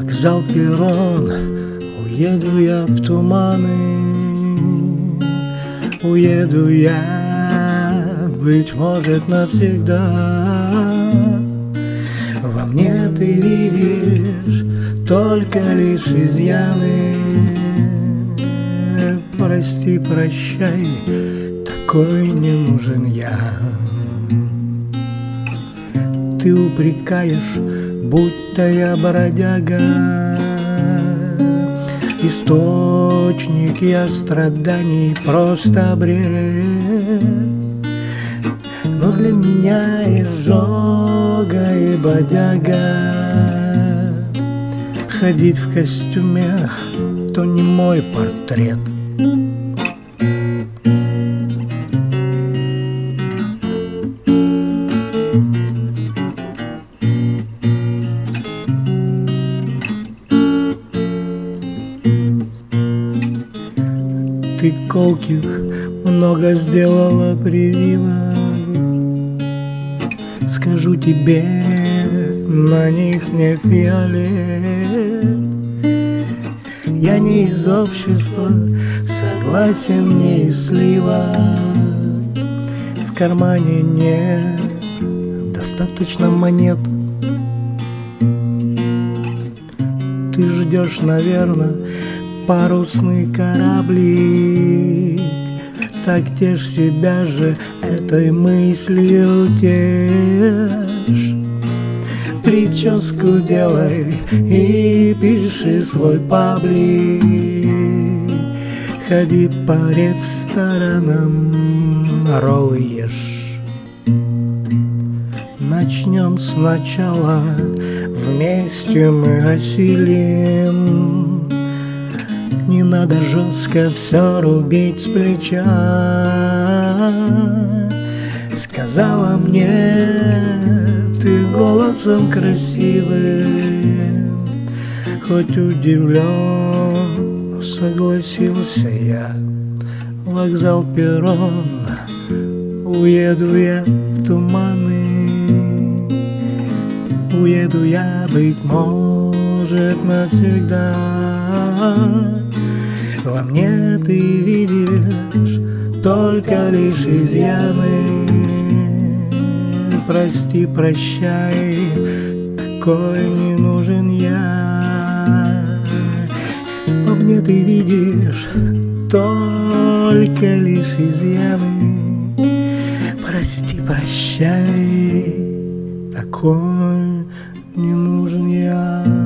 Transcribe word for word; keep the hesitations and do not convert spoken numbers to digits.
Вокзал, перрон, уеду я в туманы, уеду я, быть может, навсегда. Во мне ты видишь только лишь изъяны. Прости, прощай, такой не нужен я. Ты упрекаешь, будто я бродяга, источник я страданий, просто бред. Но для меня изжога и бодяга. Ходить в костюме — то не мой портрет. Ты колких много сделала прививок. Скажу тебе, на них не фиолет. Я не из общества, согласен, не из сливок. В кармане нет достаточно монет. Ты ждешь, наверное, парусный кораблик. Так тешь себя же этой мыслью, тешь. Прическу делай и пиши свой паблик. Ходи по ресторанам, роллы ешь. Начнем сначала, вместе мы осилим. Не надо жестко все рубить с плеча. Сказала мне ты голосом красивым, хоть удивлен, согласился я. Вокзал, перрон, уеду я в туманы, уеду я, быть может, навсегда. Во мне ты видишь только лишь изъяны. Прости, прощай, такой не нужен я. Во мне ты видишь только лишь изъяны. Прости, прощай, такой не нужен я.